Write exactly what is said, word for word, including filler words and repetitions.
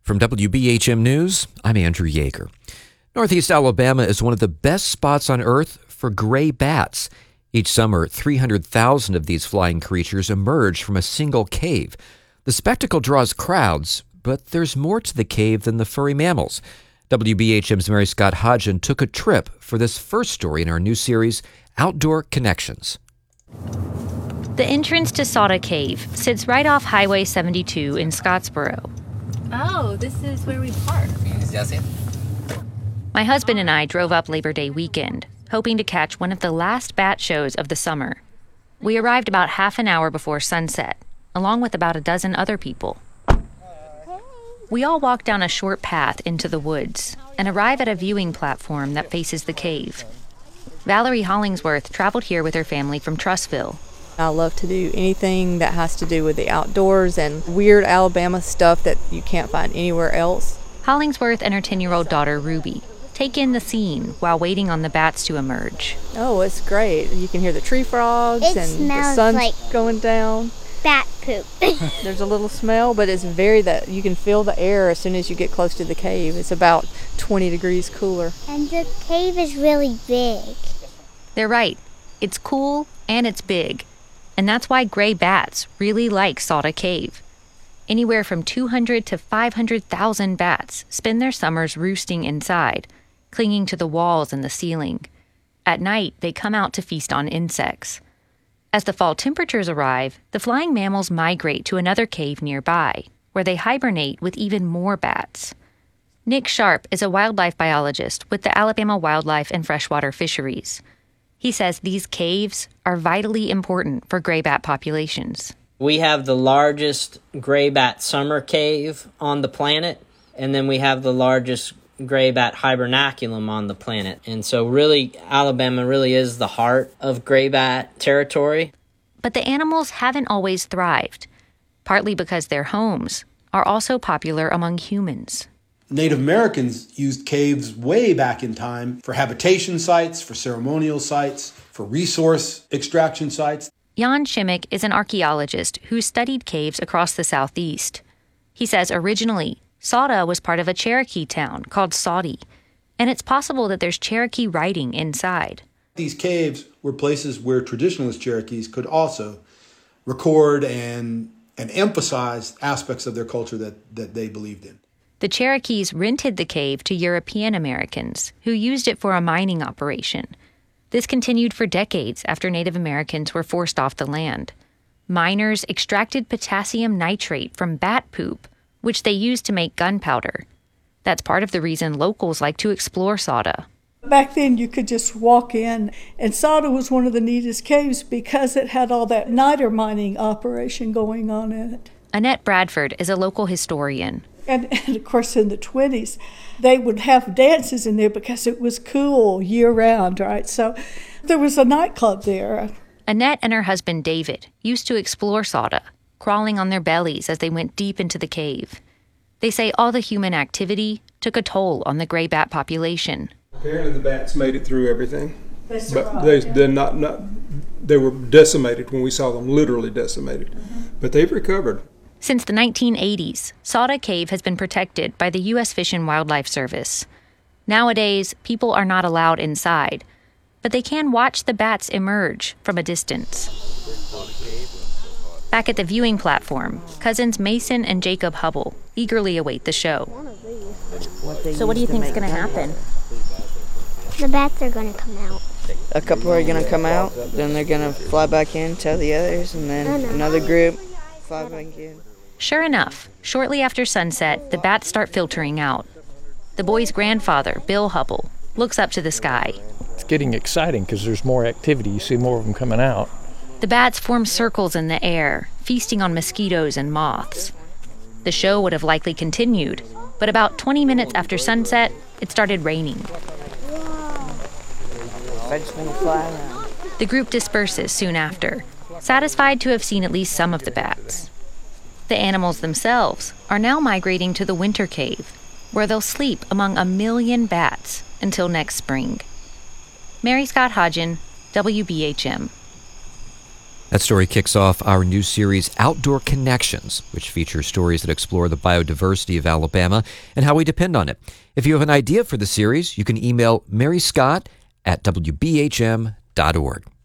From W B H M News, I'm Andrew Yeager. Northeast Alabama is one of the best spots on Earth for gray bats. Each summer, three hundred thousand of these flying creatures emerge from a single cave. The spectacle draws crowds, but there's more to the cave than the furry mammals. W B H M's Mary Scott Hodgin took a trip for this first story in our new series, Outdoor Connections. The entrance to Sauda Cave sits right off Highway seventy-two in Scottsboro. Oh, this is where we park. My husband and I drove up Labor Day weekend, hoping to catch one of the last bat shows of the summer. We arrived about half an hour before sunset, along with about a dozen other people. We all walk down a short path into the woods and arrive at a viewing platform that faces the cave. Valerie Hollingsworth traveled here with her family from Trussville. I love to do anything that has to do with the outdoors and weird Alabama stuff that you can't find anywhere else. Hollingsworth and her ten-year-old daughter, Ruby, take in the scene while waiting on the bats to emerge. Oh, it's great. You can hear the tree frogs it and the sun's like going down. Bat poop. There's a little smell, but it's very that you can feel the air as soon as you get close to the cave. It's about twenty degrees cooler. And the cave is really big. They're right. It's cool and it's big. And that's why gray bats really like Sauda Cave. Anywhere from two hundred to five hundred thousand bats spend their summers roosting inside, clinging to the walls and the ceiling. At night, they come out to feast on insects. As the fall temperatures arrive, the flying mammals migrate to another cave nearby, where they hibernate with even more bats. Nick Sharp is a wildlife biologist with the Alabama Wildlife and Freshwater Fisheries. He says these caves are vitally important for gray bat populations. We have the largest gray bat summer cave on the planet, and then we have the largest gray bat hibernaculum on the planet. And so really, Alabama really is the heart of gray bat territory. But the animals haven't always thrived, partly because their homes are also popular among humans. Native Americans used caves way back in time for habitation sites, for ceremonial sites, for resource extraction sites. Jan Shimmick is an archaeologist who studied caves across the Southeast. He says originally, Sauda was part of a Cherokee town called Saudi, and it's possible that there's Cherokee writing inside. These caves were places where traditionalist Cherokees could also record and, and emphasize aspects of their culture that, that they believed in. The Cherokees rented the cave to European Americans, who used it for a mining operation. This continued for decades after Native Americans were forced off the land. Miners extracted potassium nitrate from bat poop, which they used to make gunpowder. That's part of the reason locals like to explore Sauda. Back then, you could just walk in, and Sauda was one of the neatest caves because it had all that niter mining operation going on in it. Annette Bradford is a local historian. And, and, of course, in the twenties, they would have dances in there because it was cool year-round, right? So there was a nightclub there. Annette and her husband, David, used to explore Sauda, crawling on their bellies as they went deep into the cave. They say all the human activity took a toll on the gray bat population. Apparently the bats made it through everything. They survived, but they, yeah. they're not, not, they were decimated when we saw them, literally decimated. Mm-hmm. But they've recovered. Since the nineteen eighties, Sauda Cave has been protected by the U S Fish and Wildlife Service. Nowadays, people are not allowed inside, but they can watch the bats emerge from a distance. Back at the viewing platform, cousins Mason and Jacob Hubble eagerly await the show. So what do you think is going to happen? The bats are going to come out. A couple are going to come out, then they're going to fly back in, tell the others, and then another group fly back in. Sure enough, shortly after sunset, the bats start filtering out. The boy's grandfather, Bill Hubble, looks up to the sky. It's getting exciting because there's more activity. You see more of them coming out. The bats form circles in the air, feasting on mosquitoes and moths. The show would have likely continued, but about twenty minutes after sunset, it started raining. I just want to fly around. The group disperses soon after, satisfied to have seen at least some of the bats. The animals themselves are now migrating to the winter cave, where they'll sleep among a million bats until next spring. Mary Scott Hodgin, W B H M. That story kicks off our new series, Outdoor Connections, which features stories that explore the biodiversity of Alabama and how we depend on it. If you have an idea for the series, you can email Mary Scott at W B H M dot org.